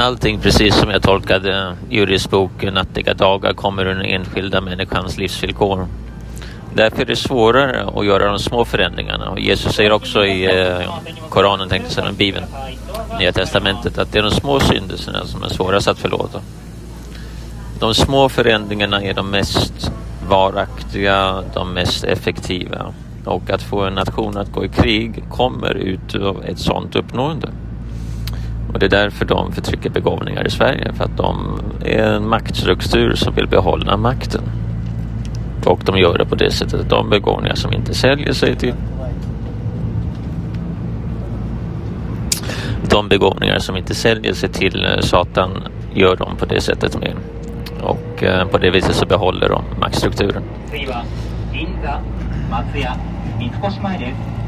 Allting precis som jag tolkade Juris bok Nattliga dagar kommer ur den enskilda människans livsvillkor. Därför är det svårare att göra de små förändringarna. Och Jesus säger också i Koranen, tänkte jag säga, Bibeln, Nya testamentet, att det är de små syndelserna som är svårast att förlåta. De små förändringarna är de mest varaktiga, de mest effektiva. Och att få en nation att gå i krig kommer ut av ett sådant uppnående. Och det är därför de förtrycker begåvningar i Sverige. För att de är en maktstruktur som vill behålla makten. Och de gör det på det sättet att de begåvningar som inte säljer sig till Satan gör de på det sättet med. Och på det viset så behåller de maktstrukturen.